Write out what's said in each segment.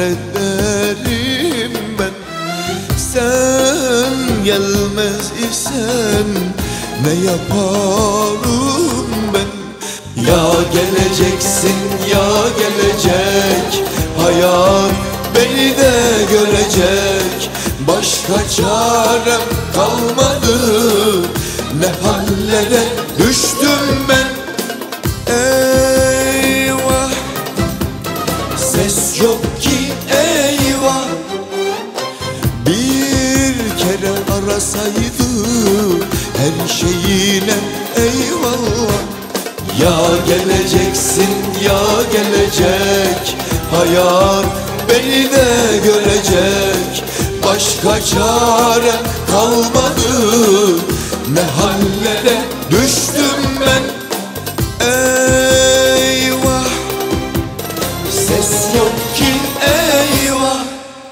kahrederim ben. Sen gelmez isen ne yaparım ben? Ya geleceksin ya gelecek, hayat beni de görecek. Başka çarem kalmadı, ne hallere düştüm ben. Eyvah, ses yok ki eyvah. Bir kere arasaydı her şeyine eyvallah. Ya geleceksin ya gelecek, hayat beni de görecek. Başka çare kalmadı, ne hallere düştüm ben. Eyvah, ses yok ki eyvah.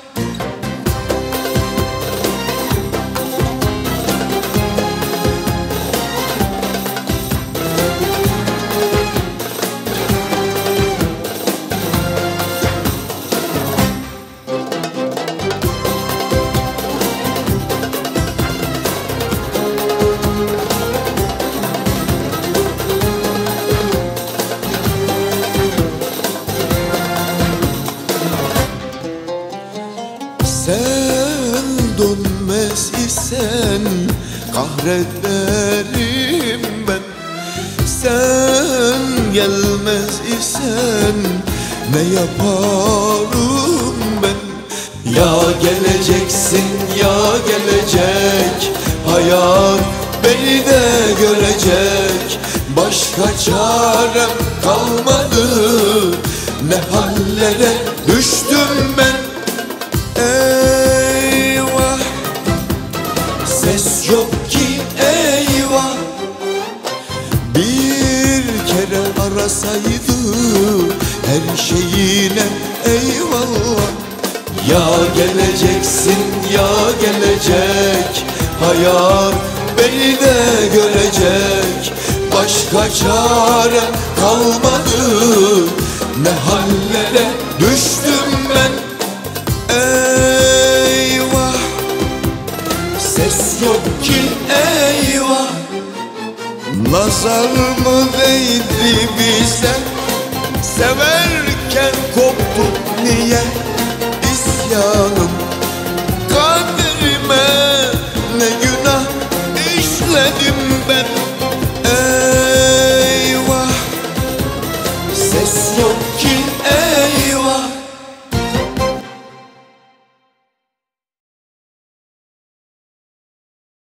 Sen dönmez isen kahrederim ben. Sen gelmez isen ne yaparım ben? Ya geleceksin ya gelecek, hayat beni de görecek. Başka çarem kalmadı, ne hallere düştüm ben. Eyvah, ses yok ki eyvah. Bir kere arasaydı her şeyine eyvallah. Ya geleceksin ya gelecek, hayat beni de görecek. Başka çare kalmadı, ne hallere düştüm.